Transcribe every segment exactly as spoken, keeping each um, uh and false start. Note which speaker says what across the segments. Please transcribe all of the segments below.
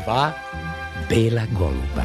Speaker 1: dva bela goluba.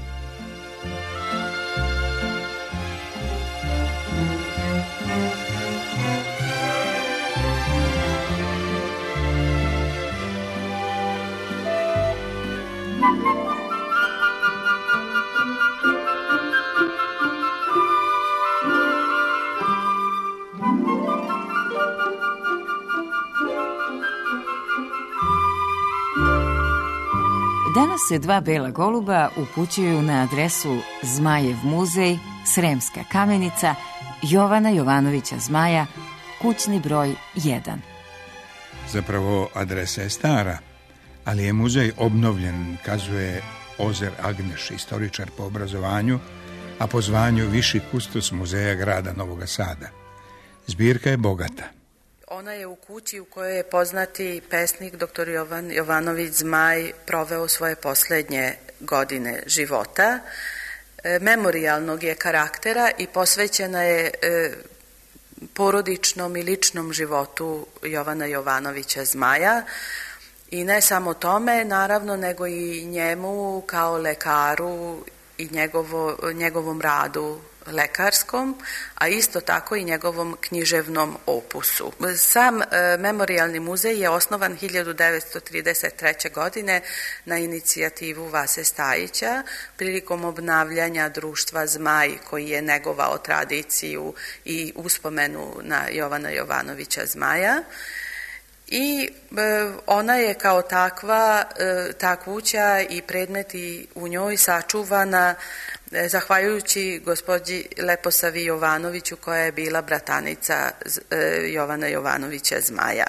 Speaker 2: Danas se dva bela goluba upućuju na adresu Zmajev muzej, Sremska kamenica, Jovana Jovanovića Zmaja, kućni broj jedan.
Speaker 3: Zapravo adresa je stara, ali je muzej obnovljen, kazuje Ozer Agneš, istoričar po obrazovanju, a po zvanju viši kustos muzeja grada Novoga Sada. Zbirka je bogata.
Speaker 4: Ona je u kući u kojoj je poznati pesnik doktor Jovan Jovanović Zmaj proveo svoje posljednje godine života. E, memorijalnog je karaktera i posvećena je e, porodičnom i ličnom životu Jovana Jovanovića Zmaja. I ne samo tome, naravno, nego i njemu kao lekaru i njegovo, njegovom radu lekarskom, a isto tako i njegovom književnom opusu. Sam e, memorijalni muzej je osnovan hiljadu devetsto trideset treće. godine na inicijativu Vase Stajića prilikom obnavljanja društva Zmaj, koji je negovao tradiciju i uspomenu na Jovana Jovanovića Zmaja. I e, ona je kao takva, e, ta kuća i predmeti u njoj sačuvana e, zahvaljujući gospođi Leposavi Jovanoviću, koja je bila bratanica e, Jovana Jovanovića Zmaja.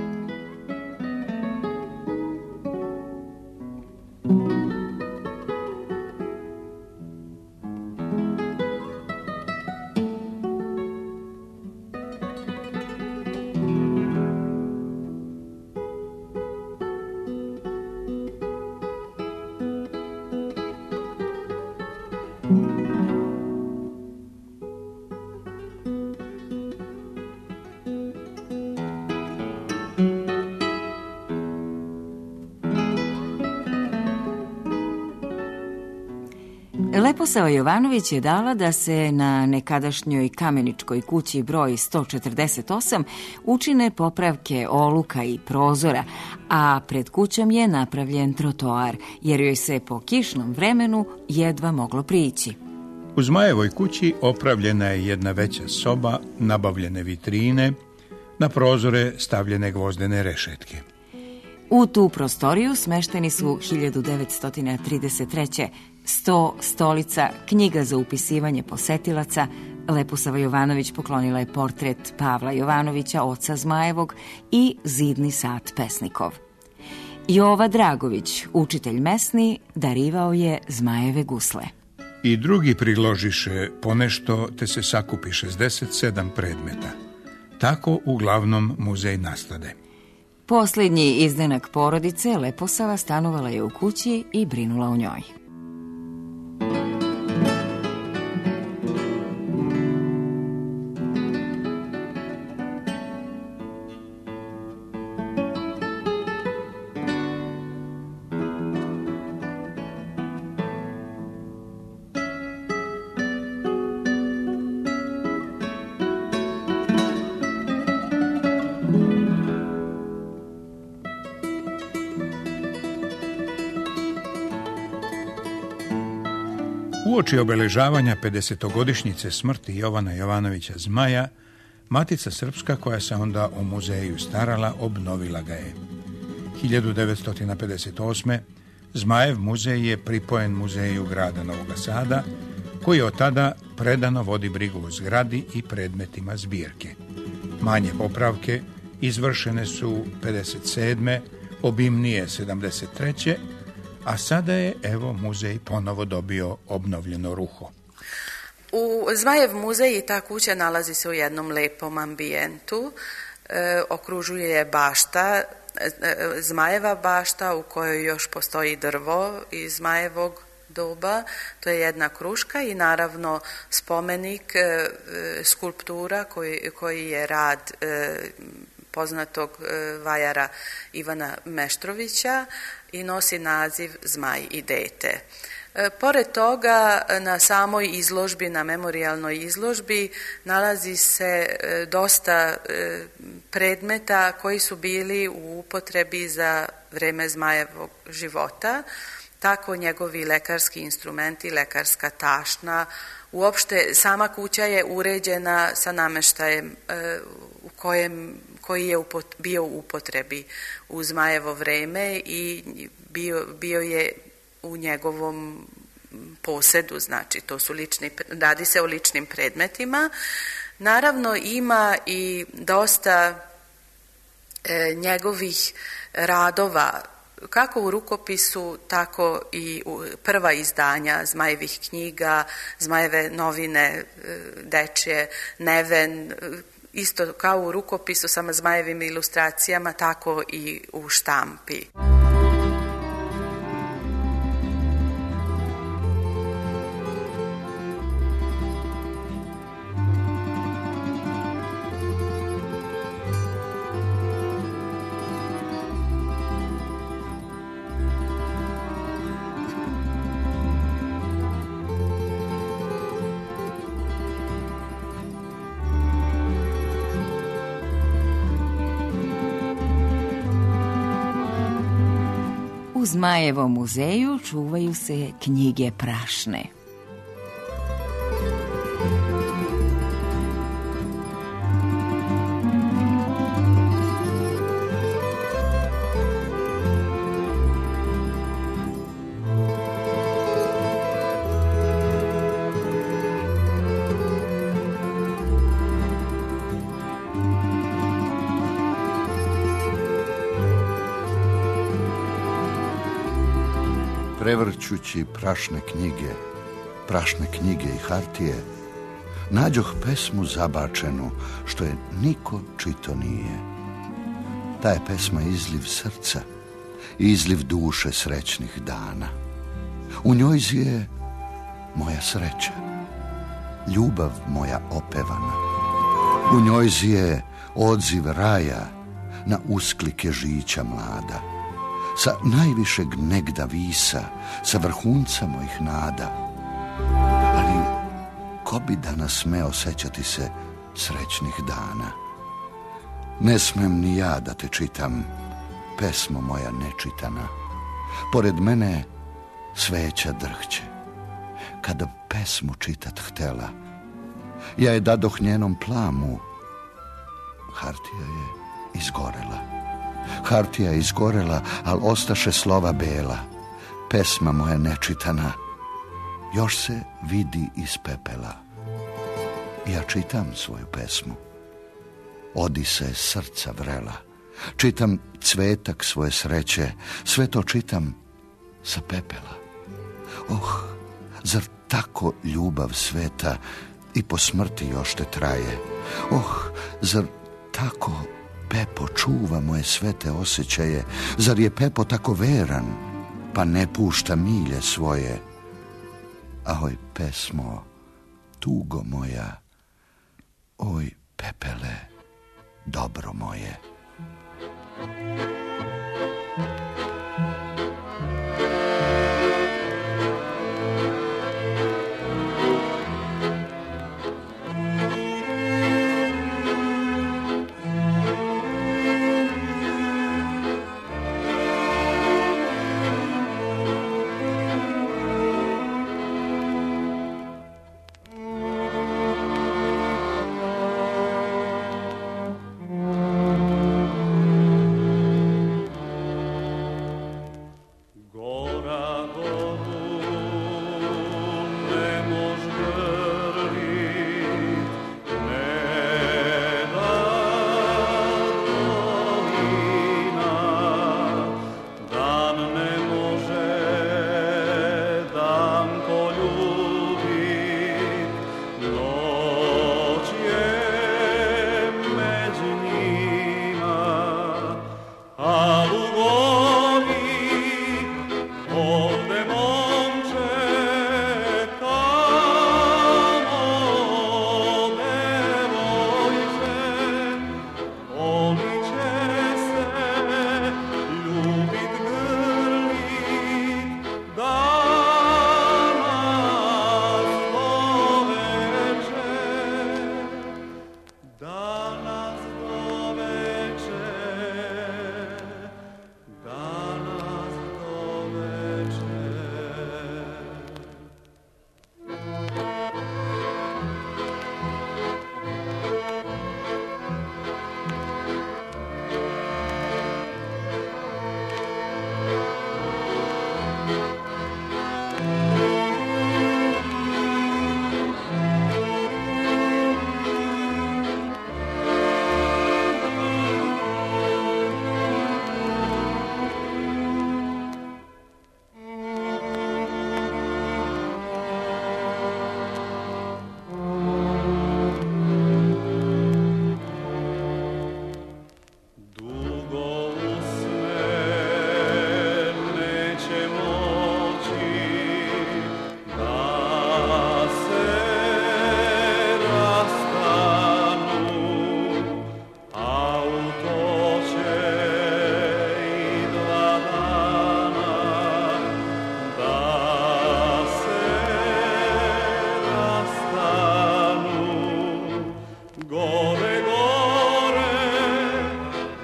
Speaker 2: Leposava Jovanović je dala da se na nekadašnjoj kameničkoj kući broj sto četrdeset osam učine popravke oluka i prozora, a pred kućom je napravljen trotoar, jer joj se po kišnom vremenu jedva moglo prići.
Speaker 3: U Zmajevoj kući opravljena je jedna veća soba, nabavljene vitrine, na prozore stavljene gvozdene rešetke.
Speaker 2: U tu prostoriju smešteni su hiljadu devetsto trideset treće. sto stolica, knjiga za upisivanje posetilaca. Leposava Jovanović poklonila je portret Pavla Jovanovića, oca Zmajevog, i zidni sat pesnikov. Jova Dragović, učitelj mesni, darivao je Zmajeve gusle.
Speaker 3: I drugi priložiše ponešto, te se sakupi šezdeset sedam predmeta. Tako uglavnom muzej nastade.
Speaker 2: Posljednji izdanak porodice, Leposava, stanovala je u kući i brinula o njoj.
Speaker 3: Uoči obeležavanja pedesetogodišnjice smrti Jovana Jovanovića Zmaja, Matica Srpska, koja se onda o muzeju starala, obnovila ga je. hiljadu devetsto pedeset osme. Zmajev muzej je pripojen muzeju grada Novoga Sada, koji od tada predano vodi brigu o zgradi i predmetima zbirke. Manje popravke izvršene su pedeset sedme, obimnije sedamdeset treće. A sada je, evo, muzej ponovo dobio obnovljeno ruho.
Speaker 4: U Zmajev muzej i ta kuća nalazi se u jednom lepom ambijentu. E, okružuje je bašta, e, Zmajeva bašta, u kojoj još postoji drvo iz Zmajevog doba. To je jedna kruška i naravno spomenik, e, skulptura koji, koji je rad e, poznatog vajara Ivana Meštrovića i nosi naziv Zmaj i dete. Pored toga, na samoj izložbi, na memorijalnoj izložbi, nalazi se dosta predmeta koji su bili u upotrebi za vreme Zmajevog života, tako njegovi lekarski instrumenti, lekarska tašna. Uopšte, sama kuća je uređena sa nameštajem u kojem, koji je bio u upotrebi u Zmajevo vreme i bio, bio je u njegovom posedu, znači to su lični, radi se o ličnim predmetima. Naravno ima i dosta e, njegovih radova, kako u rukopisu, tako i u prva izdanja Zmajevih knjiga, Zmajeve novine, dečje, Neven, isto kao u rukopisu sa Zmajevim ilustracijama, tako i u štampi.
Speaker 2: U Zmajevom muzeju čuvaju se knjige prašne.
Speaker 5: Prevrćući prašne knjige, prašne knjige i hartije, nađoh pesmu zabačenu, što je niko čito nije. Ta je pesma izliv srca i izliv duše srećnih dana. U njoj zije moja sreća, ljubav moja opevana. U njoj zije odziv raja na usklike žića mlada. Sa najvišeg negda visa, sa vrhunca mojih nada. Ali ko bi danas smeo sećati se srećnih dana? Ne smem ni ja da te čitam, pesmo moja nečitana. Pored mene sveća drhće. Kada pesmu čitat htela, ja je dadoh njenom plamu. Hartija je izgorela. Hartija je izgorela, al ostaše slova bela. Pesma moja nečitana još se vidi iz pepela. Ja čitam svoju pesmu. Odisa je srca vrela. Čitam cvetak svoje sreće. Sve to čitam sa pepela. Oh, zar tako ljubav sveta i po smrti još te traje? Oh, zar tako Pepo čuva moje svete osjećaje? Zar je Pepo tako veran, pa ne pušta milje svoje? Ahoj pesmo, tugo moja, oj pepele, dobro moje.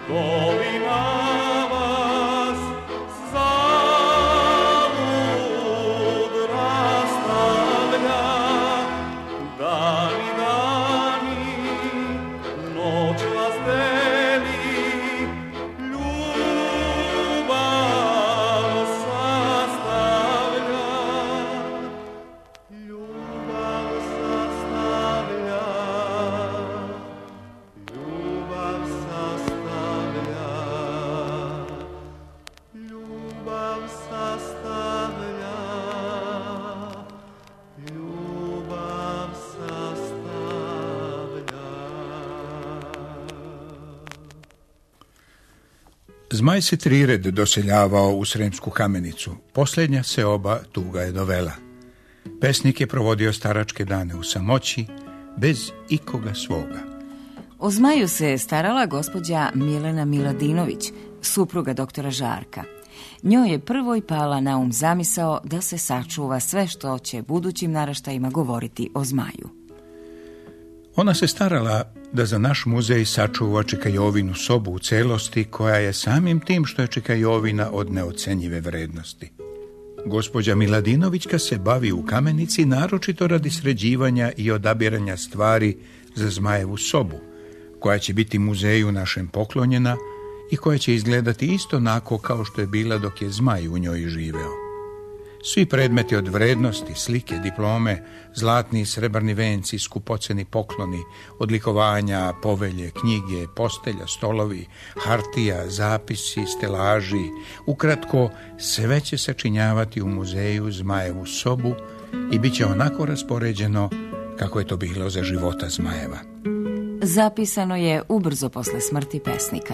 Speaker 3: Zmaj se trired doseljavao u Sremsku Kamenicu. Posljednja se oba tuga je dovela. Pesnik je provodio staračke dane u samoći, bez ikoga svoga.
Speaker 2: O Zmaju se starala gospođa Milena Miladinović, supruga doktora Žarka. Njoj je prvoj pala na um zamisao da se sačuva sve što će budućim naraštajima govoriti o Zmaju.
Speaker 3: Ona se starala da za naš muzej sačuva Čikajovinu sobu u celosti, koja je samim tim što je Čikajovina od neocenjive vrednosti. Gospođa Miladinovićka se bavi u Kamenici naročito radi sređivanja i odabiranja stvari za Zmajevu sobu, koja će biti muzeju našem poklonjena i koja će izgledati isto onako kao što je bila dok je Zmaj u njoj živeo. Svi predmeti od vrednosti, slike, diplome, zlatni i srebrni venci, skupoceni pokloni, odlikovanja, povelje, knjige, postelja, stolovi, hartija, zapisi, stelaži, ukratko, sve će sačinjavati u muzeju Zmajevu sobu i bit će onako raspoređeno kako je to bilo za života Zmajeva.
Speaker 2: Zapisano je ubrzo posle smrti pesnika.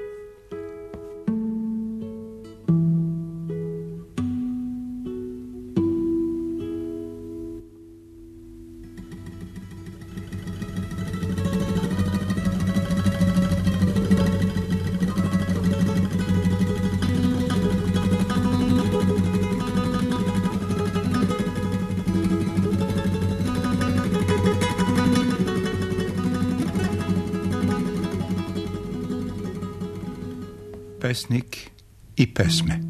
Speaker 3: Pesnik i pesme.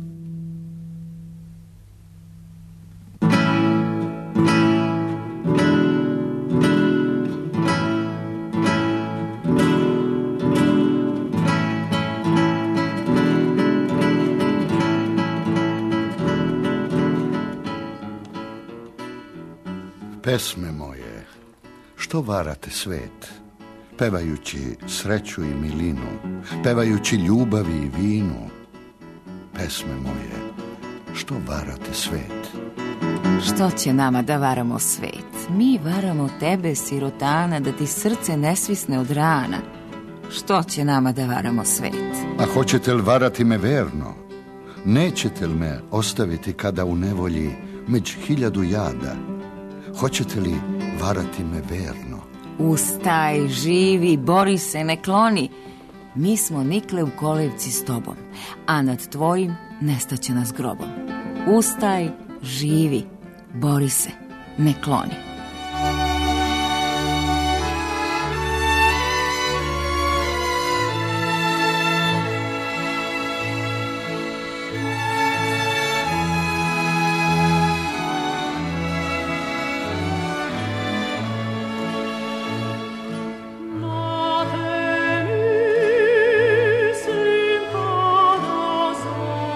Speaker 5: Pesme moje, što varate svet, pevajući sreću i milinu, pevajući ljubavi i vinu. Pesme moje, što varate svet.
Speaker 2: Što će nama da varamo svet? Mi varamo tebe, sirotana, da ti srce ne svisne od rana. Što će nama da varamo svet?
Speaker 5: A hoćete li varati me verno? Nećete li me ostaviti kada u nevolji među hiljadu jada? Hoćete li varati me verno?
Speaker 2: Ustaj, živi, bori se, ne kloni. Mi smo nikle u kolevci s tobom, a nad tvojim nestaće nas grobom. Ustaj, živi, bori se, ne kloni.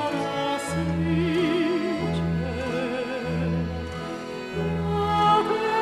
Speaker 6: Thank you.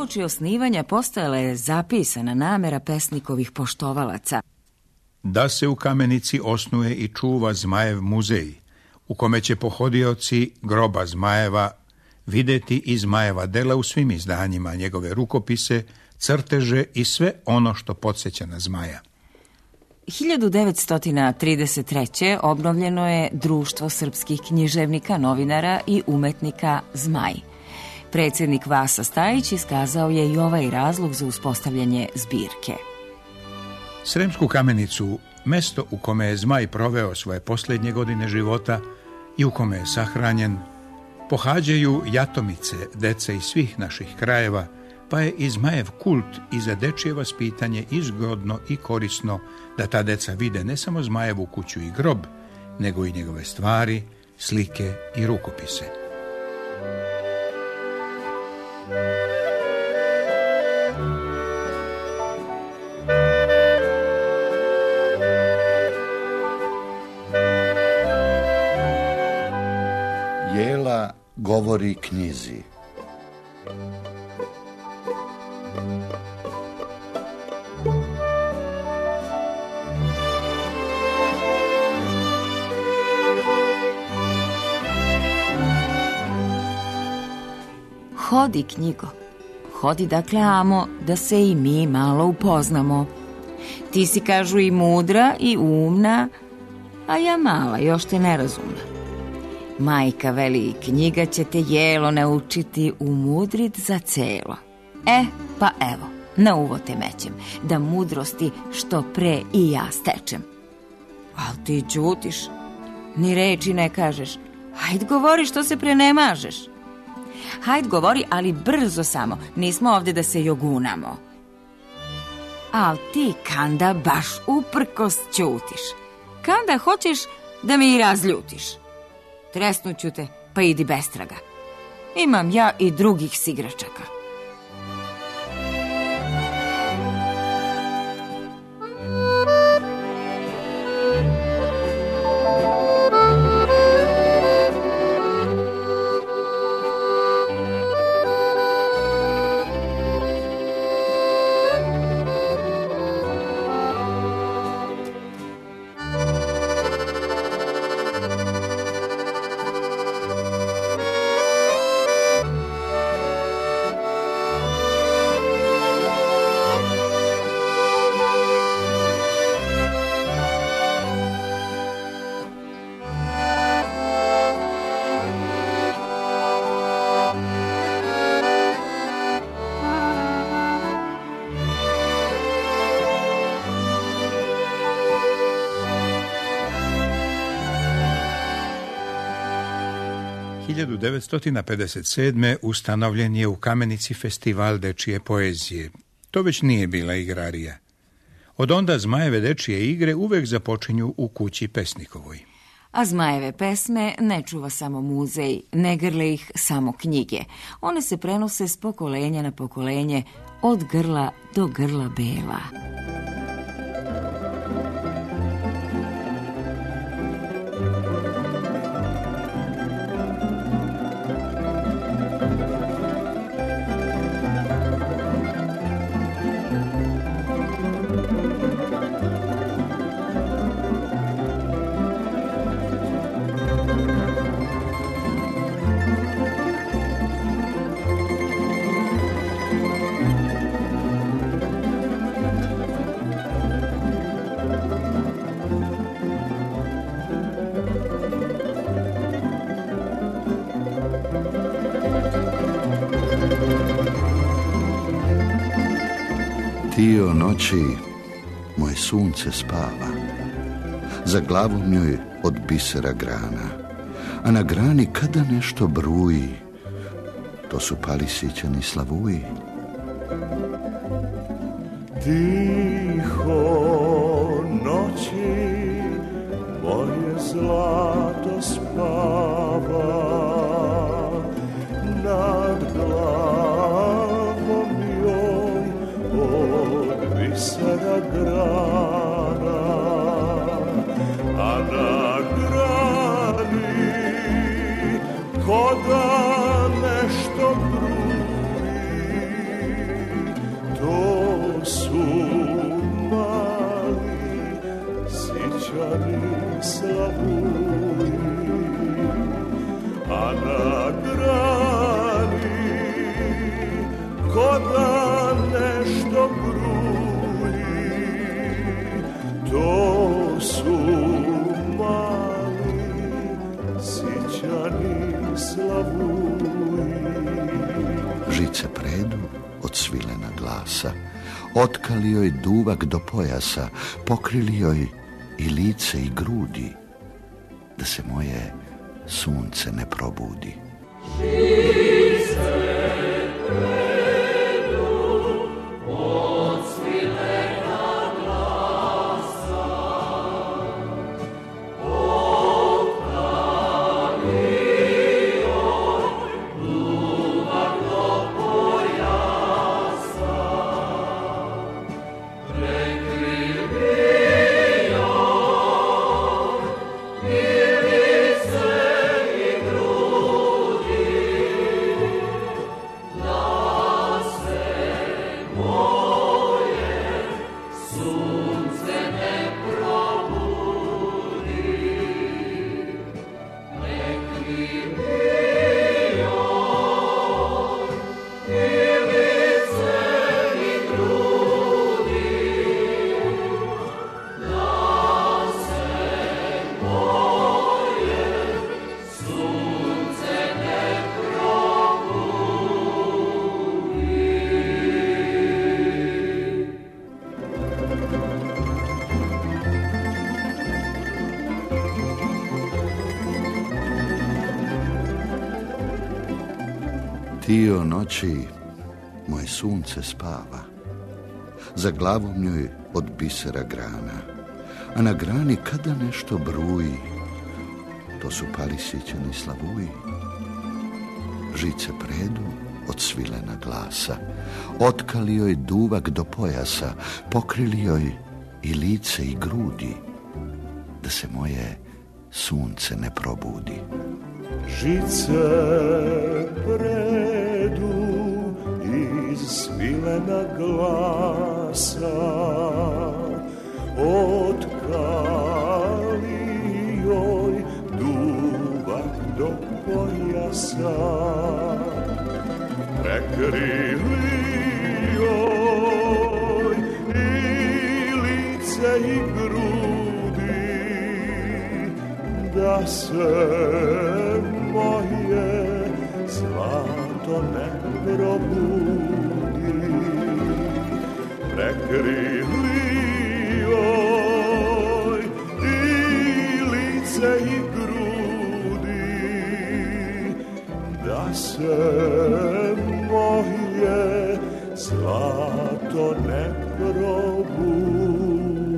Speaker 2: uoči osnivanja postojala je zapisana namera pesnikovih poštovalaca
Speaker 3: da se u Kamenici osnuje i čuva Zmajev muzej, u kome će pohodioci groba Zmajeva vidjeti i Zmajeva dela u svim izdanjima, njegove rukopise, crteže i sve ono što podsjeća na Zmaja.
Speaker 2: hiljadu devetsto trideset treće. obnovljeno je Društvo srpskih književnika, novinara i umetnika Zmaj. Predsjednik Vasa Stajić iskazao je i ovaj razlog za uspostavljanje zbirke.
Speaker 3: Sremsku Kamenicu, mesto u kome je Zmaj proveo svoje posljednje godine života i u kome je sahranjen, pohađaju jatomice, dece iz svih naših krajeva, pa je i Zmajev kult i za dečije vaspitanje izgodno i korisno da ta deca vide ne samo Zmajevu kuću i grob, nego i njegove stvari, slike i rukopise.
Speaker 5: Jela govori knjizi.
Speaker 2: Hodi, knjigo. Hodi, dakle, amo, da se i mi malo upoznamo. Ti si, kažu, i mudra i umna, a ja mala, još te nerazumna. Majka veli, knjiga će te jelo naučiti umudrit za celo. E, pa evo, na uvo te mećem, da mudrosti što pre i ja stečem. Al ti ćutiš, ni reči ne kažeš. Hajd govori što se pre ne mažeš. Hajd govori, ali brzo samo, nismo ovdje da se jogunamo. Al ti, Kanda, baš uprkos ćutiš. Kanda, hoćeš da me i razljutiš. Tresnuću te, pa idi bestraga. Imam ja i drugih sigračaka.
Speaker 3: hiljadu devetsto pedeset sedme. ustanovljen je u Kamenici festival dečije poezije. To već nije bila igrarija. Od onda Zmajeve dečije igre uvek započinju u kući Pesnikovoj.
Speaker 2: A Zmajeve pesme ne čuva samo muzej, ne grle ih samo knjige. One se prenose s pokolenja na pokolenje, od grla do grla bela.
Speaker 5: Ti o noći moje sunce spava, za glavom joj od bisera grana, a na grani kada nešto bruji, to su palisićani slavuji.
Speaker 6: Tiho noći moje zlato spava, nad glavom joj od bisera grana, a na grani ko da nešto bruji, slavuji, a na grani ko da nešto bruji, to su mali sićani slavuji.
Speaker 5: Žice predu od svilena glasa, otkali joj duvak do pojasa, pokrili joj i lice i grudi, da se moje sunce ne probudi. Žice predu od svilena glasa, otkali joj duvak do pojasa, prekrili joj i lice i grudi, da se moje sunce ne probudi. Prekrili joj i lice i grudi, da se moje sunce ne Ti o noći moje sunce spava, za glavom njoj od bisera grana, a na grani kada nešto bruji, to su pali sićani slavuji. Žice predu od svilena glasa, otkali joj duvak do pojasa, pokrili joj i lice i grudi, da se moje sunce ne probudi.
Speaker 6: Žice predu iz svilena glasa, otkali joj duvak do pojasa, prekrili joj i lice i grudi, da se moje zlato ne probudi. Prekrili joj i lice i grudi, da se moje zlato ne probudi.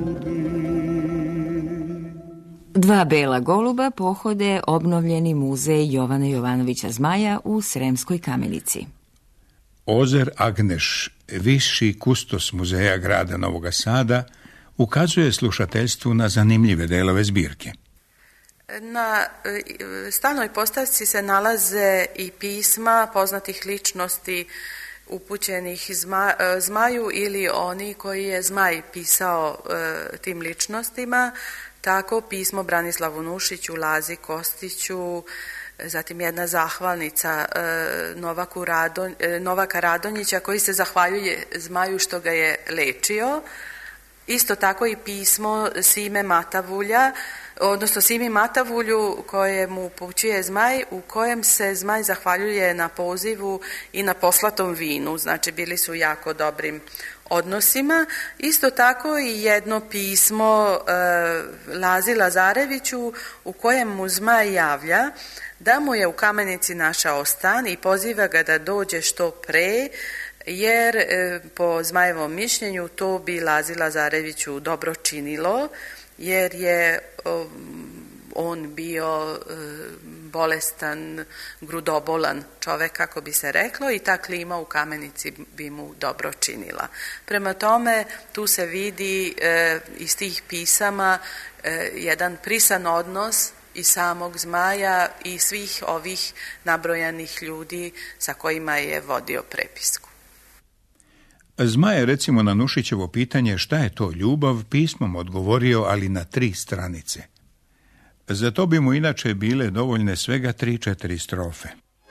Speaker 2: Dva bela goluba pohode obnovljeni muzej Jovana Jovanovića Zmaja u Sremskoj Kamenici.
Speaker 3: Ozer Agneš, viši kustos muzeja grada Novoga Sada, ukazuje slušateljstvu na zanimljive delove zbirke.
Speaker 4: Na stalnoj postavci se nalaze i pisma poznatih ličnosti upućenih zma, Zmaju ili oni koji je Zmaj pisao e, tim ličnostima. Tako pismo Branislavu Nušiću, Lazi Kostiću, zatim jedna zahvalnica e, Novaku Radon, e, Novaka Radonjića koji se zahvaljuje Zmaju što ga je lečio. Isto tako i pismo Sime Matavulja, odnosno Simi Matavulju koje mu upućuje Zmaj, u kojem se Zmaj zahvaljuje na pozivu i na poslatom vinu, znači bili su jako dobrim odnosima. Isto tako i jedno pismo e, Lazi Lazareviću u kojem mu Zmaj javlja da mu je u Kamenici našao stan i poziva ga da dođe što pre, jer e, po Zmajevom mišljenju to bi Lazi Lazareviću dobro činilo, jer je o, on bio e, bolestan, grudobolan čovek, kako bi se reklo, i ta klima u Kamenici bi mu dobro činila. Prema tome, tu se vidi e, iz tih pisama e, jedan prisan odnos i samog Zmaja i svih ovih nabrojanih ljudi sa kojima je vodio prepisku.
Speaker 3: Zmaj je recimo na Nušićevo pitanje šta je to ljubav pismom odgovorio, ali na tri stranice. Za to bi mu inače bile dovoljne svega tri četiri strofe.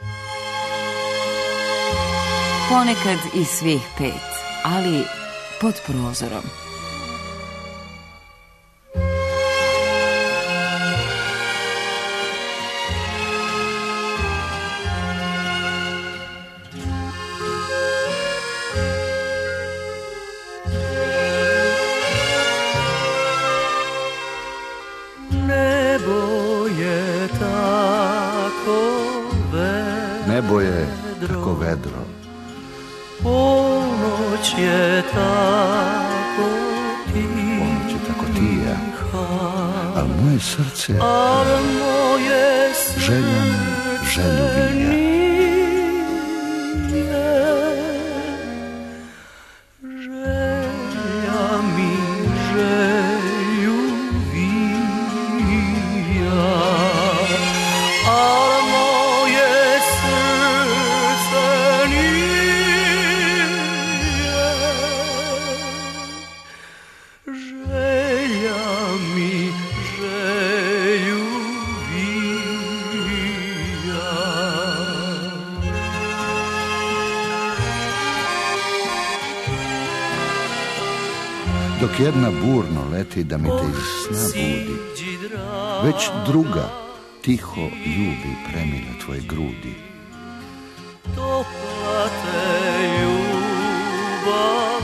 Speaker 2: Ponekad i svih pet, ali pod prozorom.
Speaker 5: Nebo je tako vedro,
Speaker 6: ponoć je tako tiha,
Speaker 5: ponoć je tako tija, al moje srce
Speaker 6: al moje srce
Speaker 5: željan želju vija.
Speaker 6: Želja mi želju vija, al moje srce nije. Želja mi želju vija.
Speaker 5: Dok jedna burno leti da mi te iz sna budi, već druga tiho ljubi premile tvoje grudi.
Speaker 6: Topla te ljubav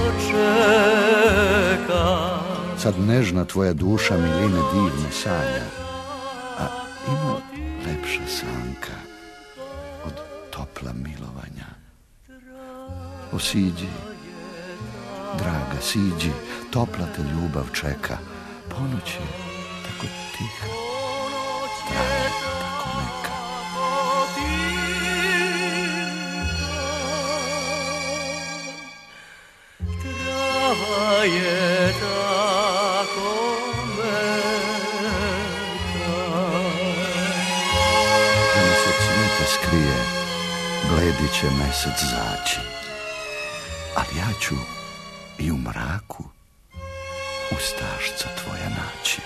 Speaker 6: čeka,
Speaker 5: Sad nežna tvoja duša miline divne sanja, a ima lepša sanka od topla milovanja. O siđi, draga, siđi, topla te ljubav čeka, ponoć je tako tiha, traja tako meka.
Speaker 6: trava je tako meka.
Speaker 5: Da nas od svijeta skrije, bledi će mesec zaći, ali ja ću i u mraku ustašca tvoja naći.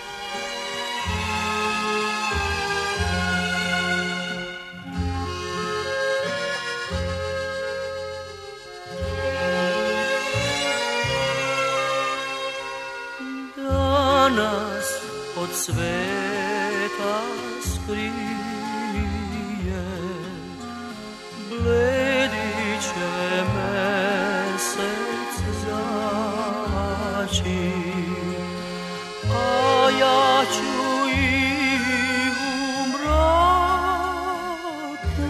Speaker 6: Danas od sveta skrije, bledi će mesec zaći, a ja ću i u mraku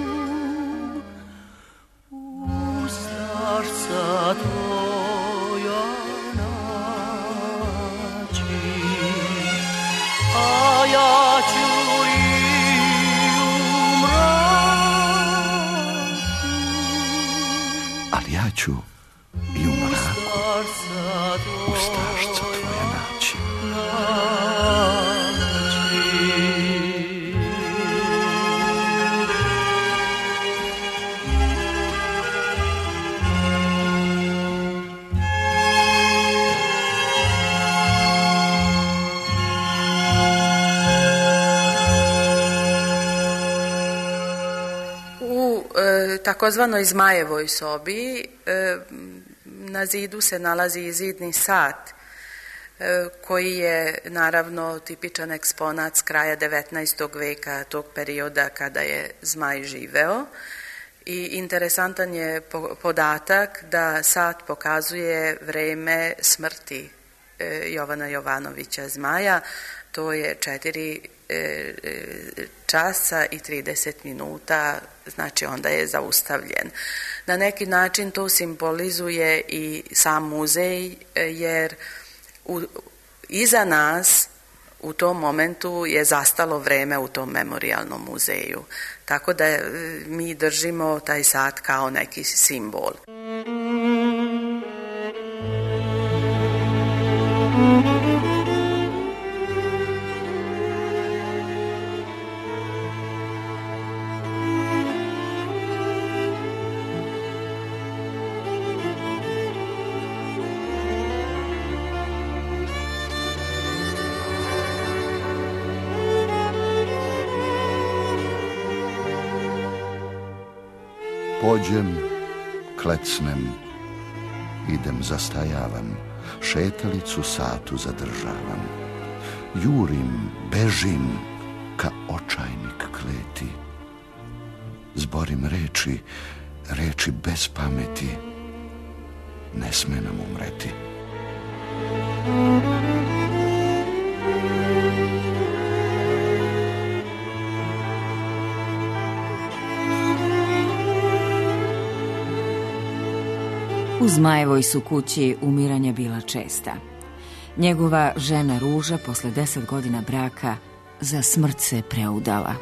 Speaker 6: u starca tvoja naći, a ja ću i u mraku,
Speaker 5: Ali ja ću i u mraku ustašca tvoja naći.
Speaker 4: U e, takozvanoj Zmajevoj sobi e, na zidu se nalazi i zidni sat e, koji je naravno tipičan eksponat s kraja devetnaestog veka, tog perioda kada je Zmaj živeo. I interesantan je po, podatak da sat pokazuje vreme smrti e, Jovana Jovanovića Zmaja. To je četiri e, časa i trideset minuta, znači onda je zaustavljen. Na neki način to simbolizuje i sam muzej, jer u, iza nas u tom momentu je zastalo vreme u tom memorijalnom muzeju. Tako da mi držimo taj sat kao neki simbol.
Speaker 5: Pođem, klecnem, idem, zastajavam, šetalicu satu zadržavam. Jurim, bežim, ka očajnik kleti. Zborim reči, reči bez pameti, ne sme nam umreti.
Speaker 2: U Zmajevoj su kući umiranja bila česta. Njegova žena Ruža posle deset godina braka za smrt se preudala.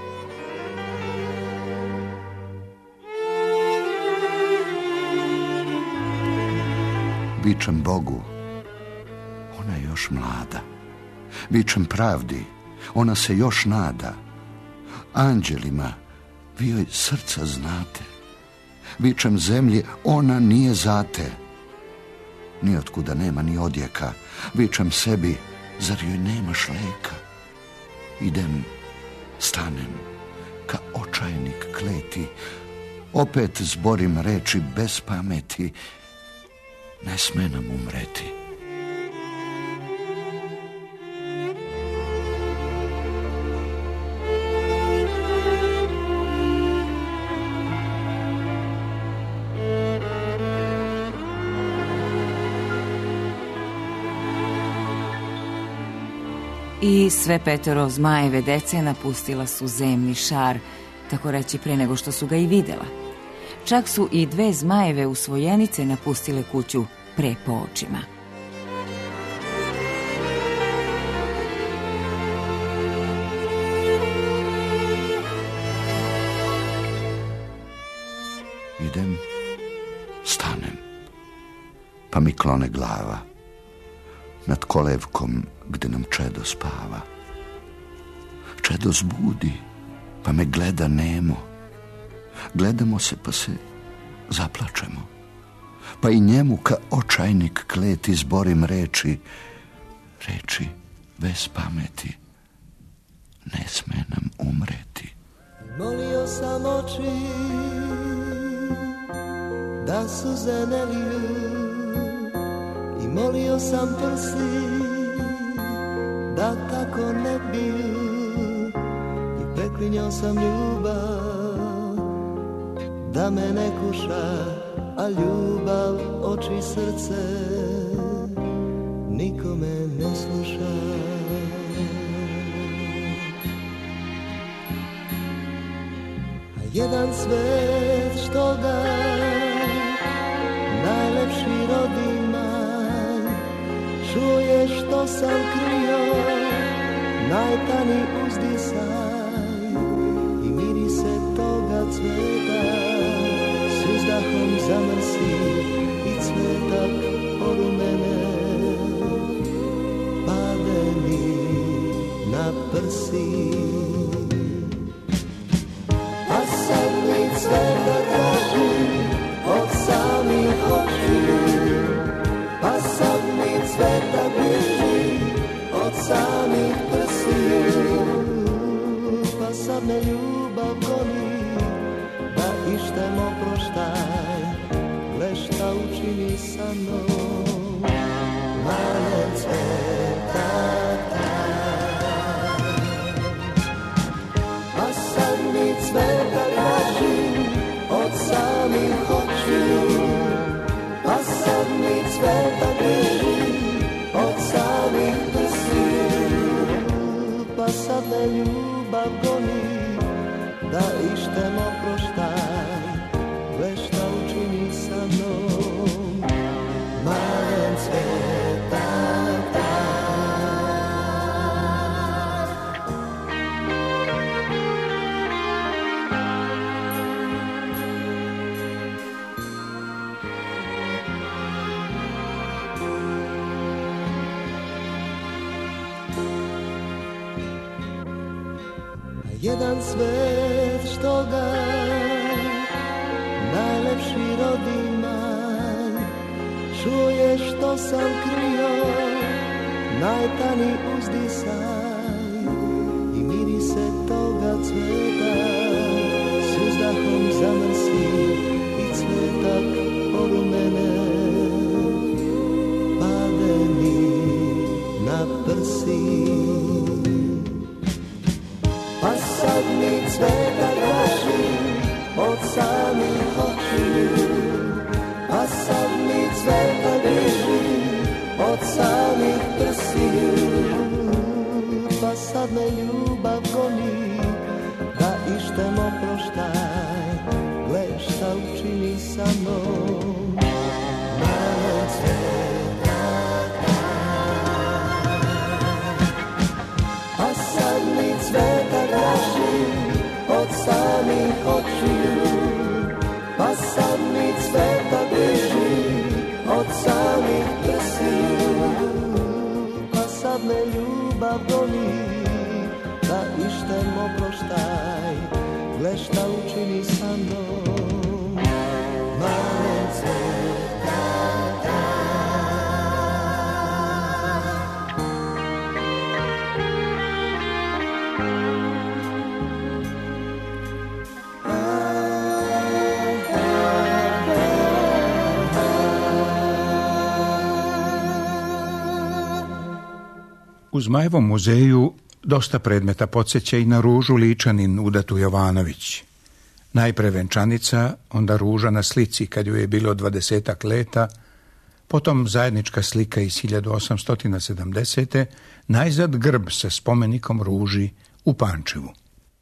Speaker 5: Vičem Bogu, ona je još mlada. Vičem pravdi, ona se još nada. Anđelima, vi joj srca znate. Vičem zemlji, ona nije zate. Nijotkuda nema ni odjeka. Vičem sebi, zar joj nemaš leka? Idem, stanem, ka očajnik kleti. Opet zborim reči bez pameti, ne sme nam umreti.
Speaker 2: I sve petoro Zmajeve dece napustila su zemni šar, tako reći pre nego što su ga i videla. Čak su i dve Zmajeve usvojenice napustile kuću pre po očima.
Speaker 5: Idem, stanem, pa mi klone glava nad kolevkom gde nam čedo spava. Čedo zbudi, pa me gleda nemo. Gledamo se, pa se zaplačemo. Pa i njemu ka očajnik kleti zborim reči, reči bez pameti, ne sme nam umreti.
Speaker 6: Molio sam oči da suze ne liju i molio sam prsi da tako ne biju i preklinjao sam ljubav da me ne kuša, a ljubav oči srce nikome ne sluša. A jedan svet što ga najlepši rodi maj, čuje što sam krio, najtani uzdisaj i mirise toga cveta s uzdahom zamrsi i cvetak poru mene pade mi na prsi. A sad mi cvetak traži od samih očiju, a sad mi cvetak bježi od samih prstiju, pa sad me ljubav goni da ištem oproštaj, gle šta učini sa mnom, male cvetak taj. A sad mi cvetak traži od samih očiju, a sad mi cvetak bježi od samih prstiju, pa sad me ljubav goni da ištem oproštaj, gle šta učini sa mnom, malen cvetak taj. Jedan svet što ga najlepši rodi maj, čuje što sam krio, najtani uzdisaj i mirise toga cveta s uzdahom zamrsi cveta draži od samih očiju, a sad mi cveta bliži od samih prsiju. Pa sad me ljubav goni, da ištem oproštaj, gle šta učini sa mnom. Male cveta daj, a sad mi cveta draži od samih očiju, pa sad mi cveta bliži od samih prsiju. Pa sad me ljubav goni, da ištem oproštaj, gle šta učini sa mnom. Male cveta daj.
Speaker 3: U Zmajevom muzeju dosta predmeta podsjeća i na Ružu Ličanin udatu Jovanović. Najpre venčanica, onda ruža na slici kad ju je bilo dvadesetak leta, potom zajednička slika iz hiljadu osamsto sedamdesete. najzad grb sa spomenikom ruži u Pančevu.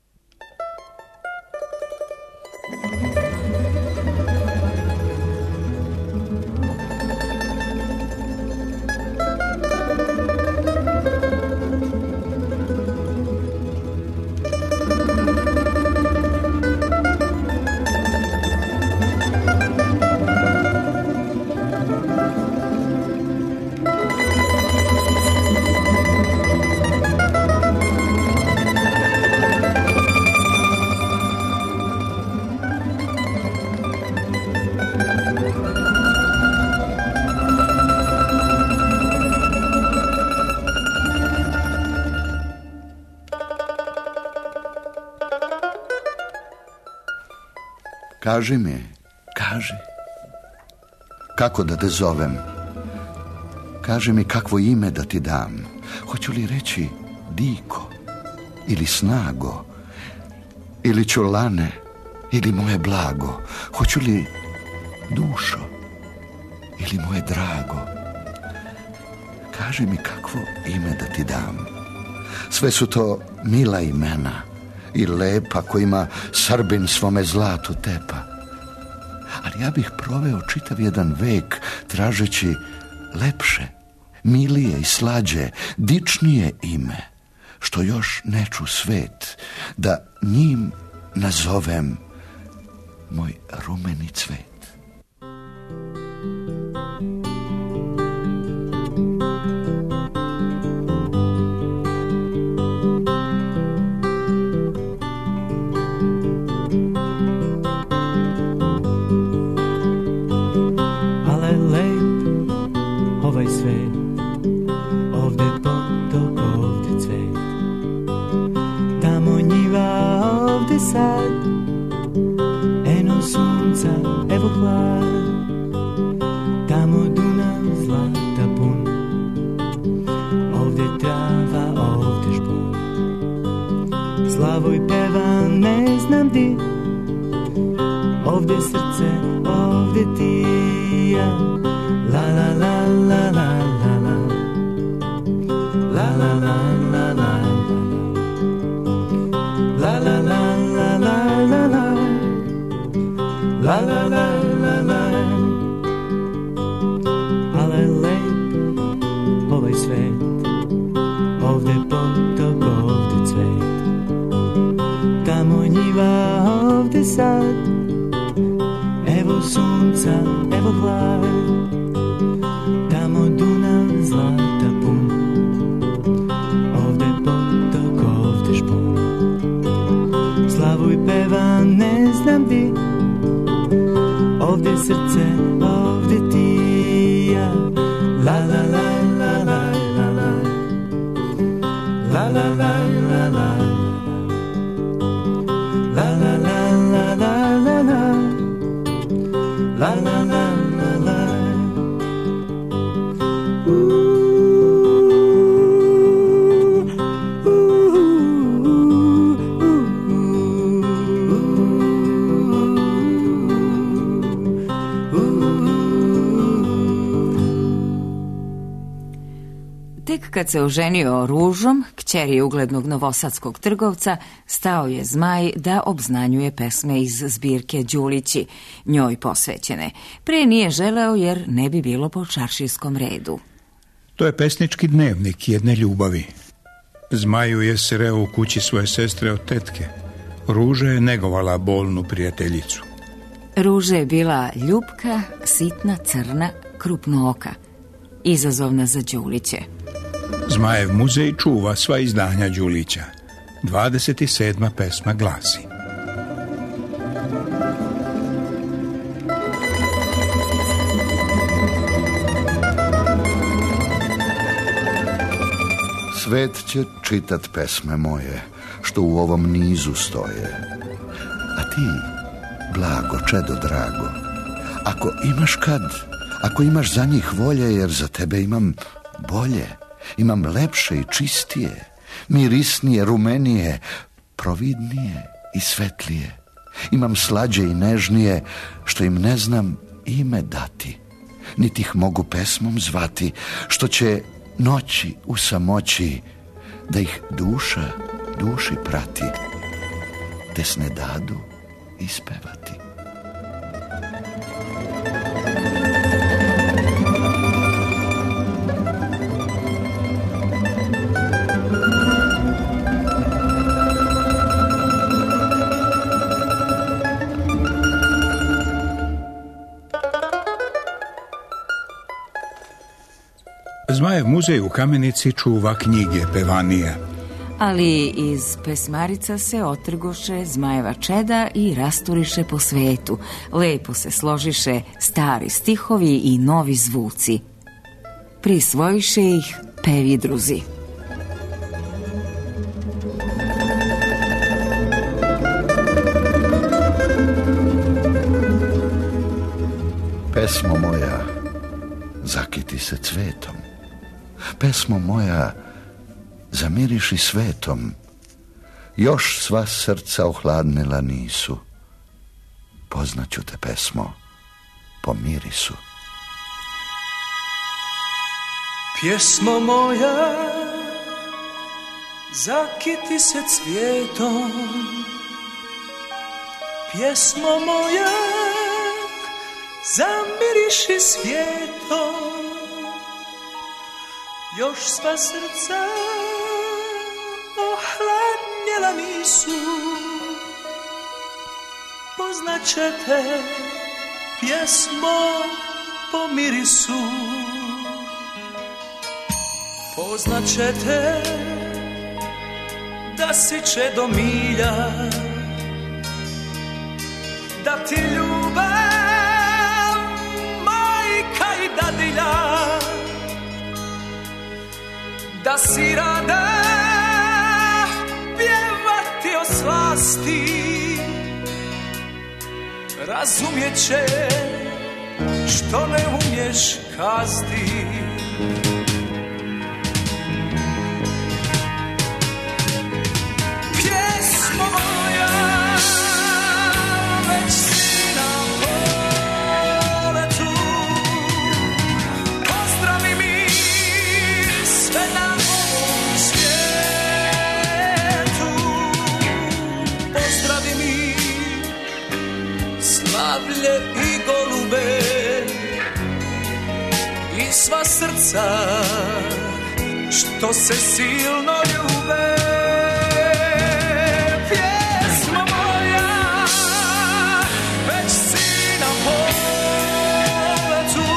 Speaker 5: Kaži mi, kaži, kako da te zovem? Kaži mi kakvo ime da ti dam. Hoću li reći Diko ili Snago ili Čolane ili moje blago? Hoću li Dušo ili moje drago? Kaži mi kakvo ime da ti dam. Sve su to mila imena i lepa kojima Srbin svome zlatu tepa. Ali ja bih proveo čitav jedan vek tražeći lepše, milije i slađe, dičnije ime, što još ne ču svet, da njim nazovem moj rumeni cvet.
Speaker 2: kad se oženio Ružom, kćeri uglednog novosadskog trgovca, stao je Zmaj da obznanjuje pesme iz zbirke Đulići, njoj posvećene. Pre nije želeo jer ne bi bilo po čaršijskom redu.
Speaker 3: To je pesnički dnevnik jedne ljubavi. Zmaju je sreo u kući svoje sestre od tetke. Ruža je negovala bolnu prijateljicu.
Speaker 2: Ruža je bila ljubka, sitna, crna, krupnooka, izazovna za Đuliće.
Speaker 3: Zmajev muzej čuva sva izdanja Đulića. dvadeset sedma pesma glasi:
Speaker 5: Svet će čitat pesme moje, što u ovom nizu stoje. A ti, blago, čedo drago, ako imaš kad, ako imaš za njih volje, jer za tebe imam bolje, imam lepše i čistije, mirisnije, rumenije, providnije i svetlije. Imam slađe i nežnije, što im ne znam ime dati, niti ih mogu pesmom zvati, što će noći u samoći da ih duša duši prati, te s ne dadu ispevati.
Speaker 3: Zmajev muzej u Kamenici čuva knjige pevanija.
Speaker 2: Ali iz pesmarica se otrgoše Zmajeva čeda i rasturiše po svetu. Lepo se složiše stari stihovi i novi zvuci. Prisvojiše ih pevidruzi.
Speaker 5: Pesmo moja, zakiti se cvetom. Pesmo moja, zamiriši svetom. Još sva srca ohladnila nisu. Poznaću te, pesmo, po mirisu.
Speaker 7: Pjesmo moja, zakiti se cvijetom. Pjesmo moja, zamiriši svijetom. Još sva srca ohladnjela nisu. Poznaćete, pjesmo, po mirisu. Poznaćete da si čedo milja, da ti ljubav majka i dadilja, da si rada pjevati o slasti. Razumjet će što ne umješ kazati. Pjesmo moja, već si na poletu. Pozdravi mi sve na ovom svijetu. Pozdravi mi slavlje i golube i sva srca što se silno ljube. Pjesmo moja, već si na poletu.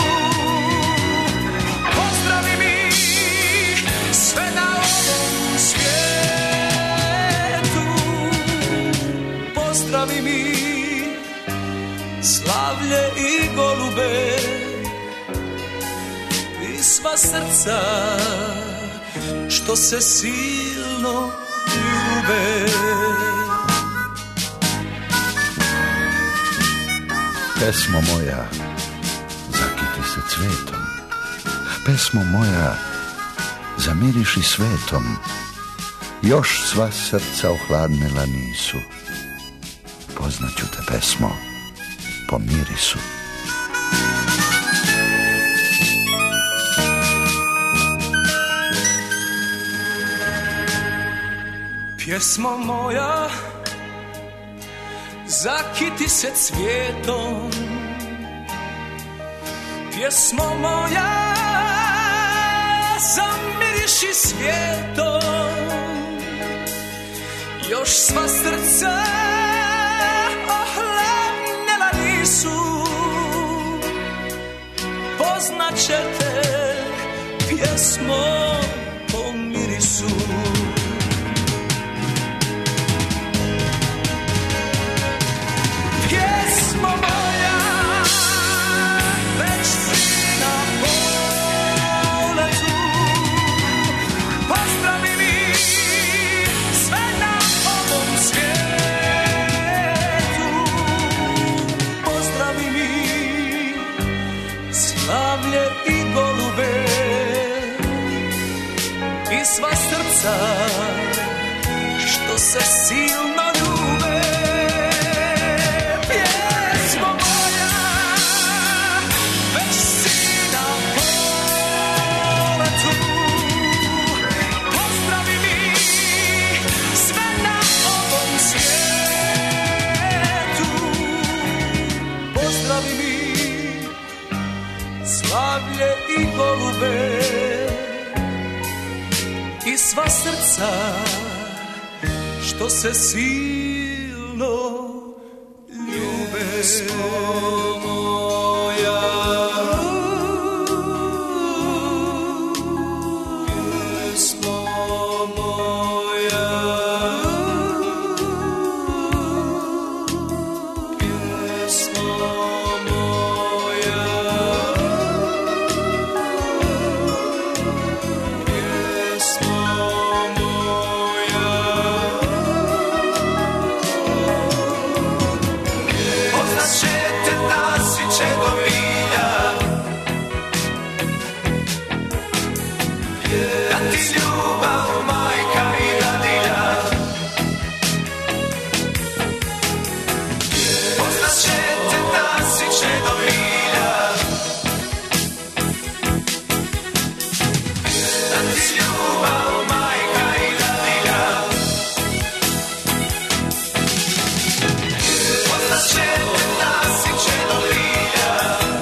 Speaker 7: Pozdravi mi sve na ovom svijetu. Pozdravi mi slavlje i golube i sva srca što se silno ljube.
Speaker 5: Pesmo moja, zakiti se cvetom. Pesmo moja, zamiriši svetom. Još sva srca ohladnila nisu. Poznaću te, pesmo, po mirisu.
Speaker 7: Pjesmo moja, zakiti se cvijetom. Pjesmo moja, zamiriši svijetom. Još sva srca ohladnjela nisu. Poznaćete pjesmo po mirisu. Pjesmo moja, već si na poletu. Pozdravi mi sve na ovom svijetu. Pozdravi mi slavlje i golube i sva srca što se silno ljube. Pjesmo moja, već si na poletu. Pozdravi mi sve na ovom svijetu. Pozdravi mi slavlje i golube i sva srca što se silno ljube. Pjesmo moja, pjesmo moja, pjesmo moja, pjesmo moja. Poznaćete nas i čedovilja, da ti ljubav majka i dadilja. Poznaćete nas i čedovilja, da ti ljubav majka i dadilja. Poznaćete nas i čedovilja,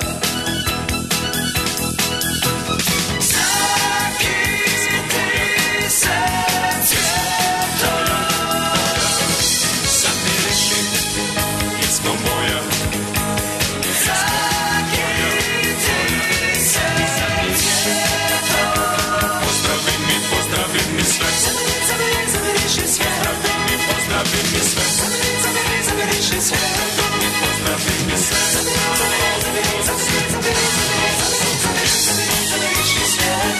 Speaker 7: zakiti se cvijetom. Zamiriši pjesmo moja, zakiti se cvijetom. Pozdravi mi, pozdravi mi sve. Zamiriši svijetom. Pozdravi mi, pozdravi mi sve. Zamiriši svijetom. Pozdravi mi sve. Zamiriši svijetom.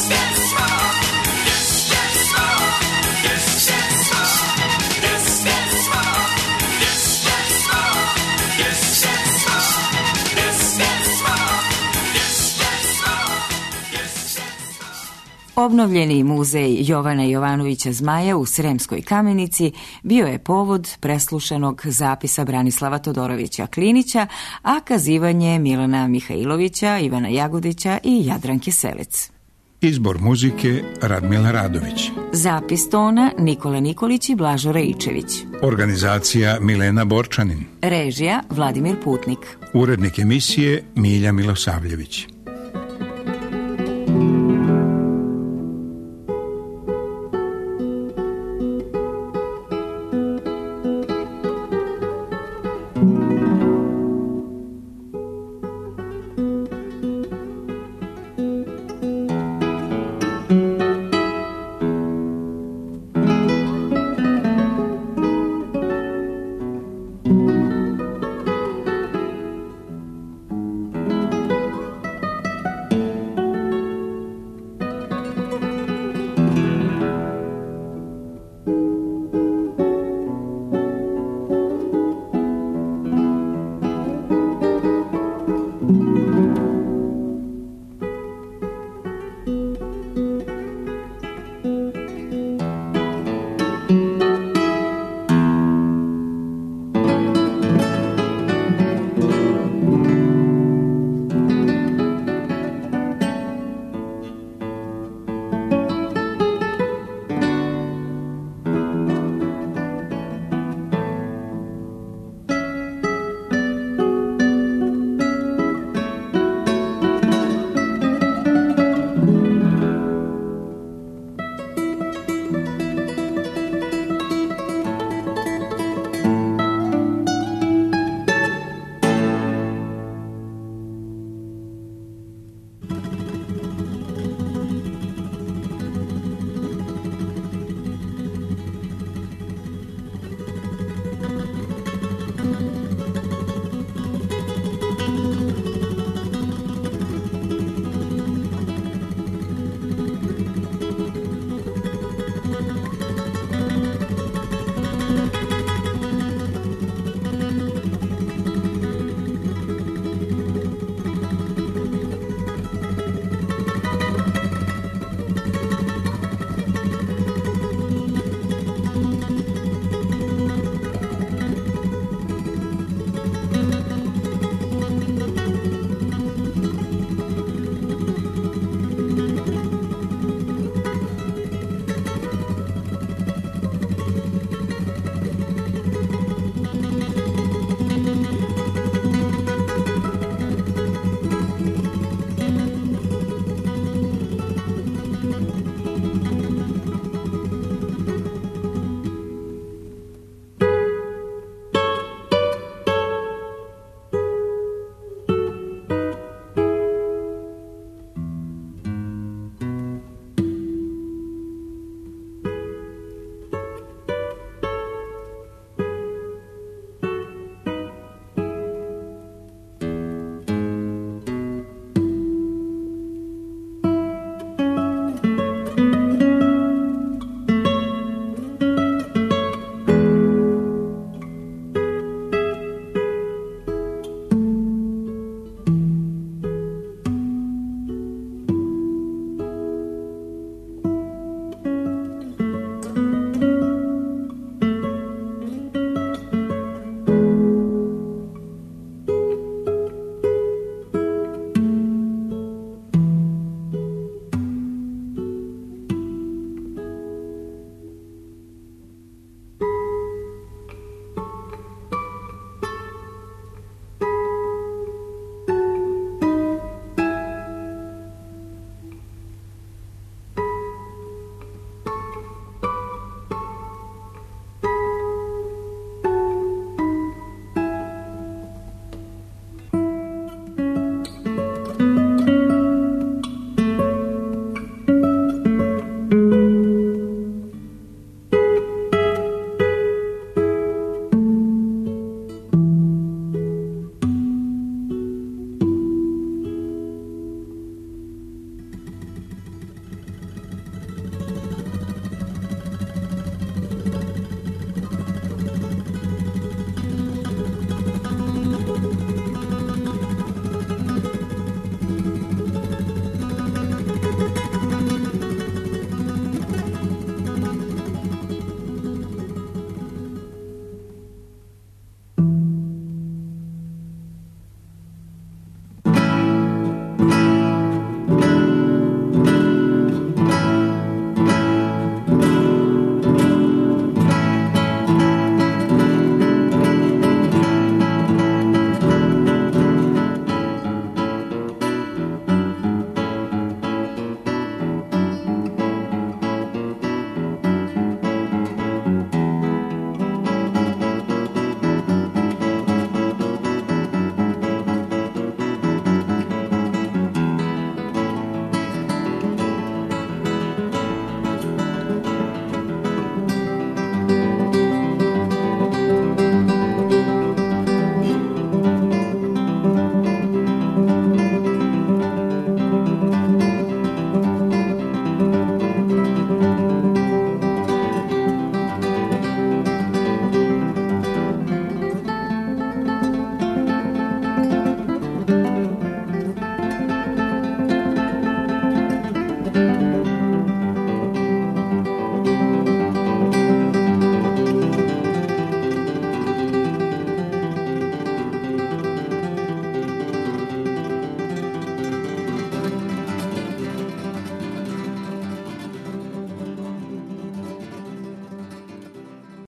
Speaker 7: Yes, pjesmo. Yes, pjesmo. Yes, pjesmo. Yes, pjesmo. Yes, pjesmo. Yes, pjesmo. Yes, pjesmo. Yes, pjesmo.
Speaker 2: Obnovljeni muzej Jovana Jovanovića Zmaja u Sremskoj Kamenici bio je povod preslušanog zapisa Branislava Todorovića Klinića, a kazivanje Milana Mihajlovića, Ivana Jagodića i Jadranke Selec.
Speaker 3: Izbor muzike Radmila Radović.
Speaker 2: Zapis tona Nikola Nikolić i Blažo Raičević.
Speaker 3: Organizacija Milena Borčanin.
Speaker 2: Režija Vladimir Putnik.
Speaker 3: Urednik emisije Milja Milosavljević.